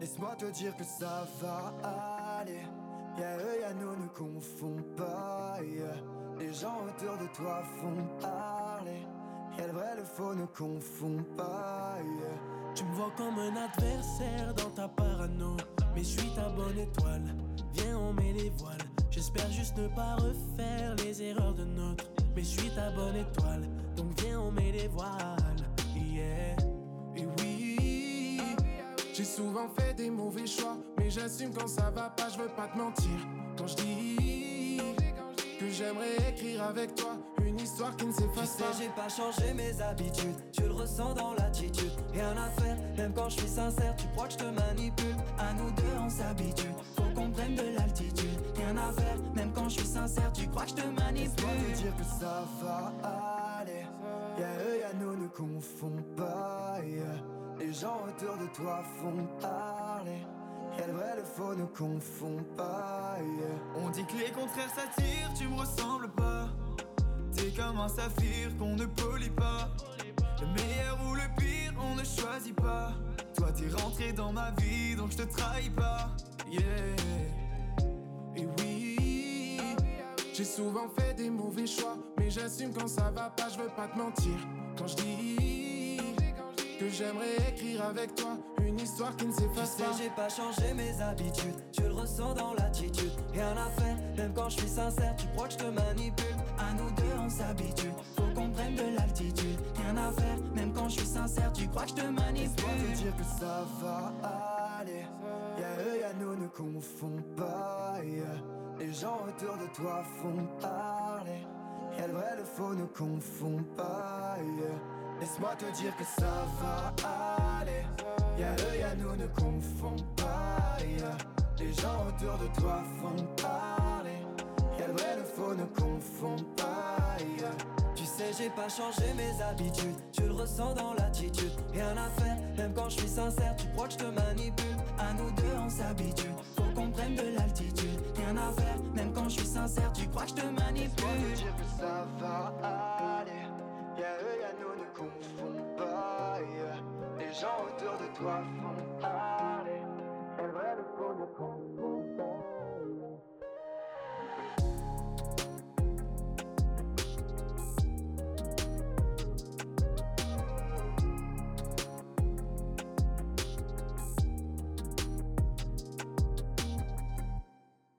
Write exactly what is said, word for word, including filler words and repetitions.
Laisse-moi te dire que ça va aller. Y'a eux, y'a nous, ne confonds pas, yeah. Les gens autour de toi font parler. Y'a le vrai, le faux, ne confonds pas, yeah. Tu me vois comme un adversaire dans ta parano, mais je suis ta bonne étoile. Viens, on met les voiles. J'espère juste ne pas refaire les erreurs de notre. Mais je suis ta bonne étoile, donc viens, on met les voiles, yeah. Et oui, j'ai souvent fait des mauvais choix, mais j'assume quand ça va pas, je veux pas te mentir. Quand je dis que j'aimerais écrire avec toi une histoire qui ne s'efface pas. Tu sais, j'ai pas changé mes habitudes, tu le ressens dans l'attitude. Rien à faire, même quand je suis sincère, tu crois que je te manipule. À nous deux, on s'habitue, faut qu'on prenne de l'altitude. Rien à faire, même quand je suis sincère, tu crois que je te manipule. Laisse-moi te dire que ça va aller. Y'a eux, y'a nous, ne confonds pas, yeah. Les gens autour de toi font parler. Y'a le vrai, le faux, ne confonds pas, yeah. On dit que les contraires s'attirent, tu me ressembles pas. T'es comme un saphir qu'on ne polie pas. Le meilleur ou le pire, on ne choisit pas. Toi t'es rentré dans ma vie, donc je te trahis pas, yeah. Et oui, j'ai souvent fait des mauvais choix, mais j'assume quand ça va pas, je veux pas te mentir. Quand je dis que j'aimerais écrire avec toi une histoire qui ne s'efface pas. Tu sais, j'ai pas changé mes habitudes, tu le ressens dans l'attitude. Rien à faire, même quand je suis sincère, tu crois que je te manipule. À nous deux, on s'habitue, faut qu'on prenne de l'altitude. Rien à faire, même quand je suis sincère, tu crois que je te manipule. Laisse-moi te dire que ça va aller. Y'a eux, y'a nous, ne confonds pas, yeah. Les gens autour de toi font parler. Y'a le vrai, le faux, ne confonds pas, yeah. Laisse-moi te dire que ça va aller. Y'a eux, y'a nous, ne confonds pas, yeah. Les gens autour de toi font parler. Y'a le vrai, le faux, ne confonds pas, yeah. Tu sais, j'ai pas changé mes habitudes, tu le ressens dans l'attitude. Rien à faire, même quand je suis sincère, tu crois que je te manipule. À nous deux, on s'habitue, faut qu'on prenne de l'altitude. Rien à faire, même quand je suis sincère, tu crois que je te manipule. Laisse-moi te dire que ça va aller. Y'a eux, y'a nous, ne confonds pas, yeah. Les gens autour de toi font parler.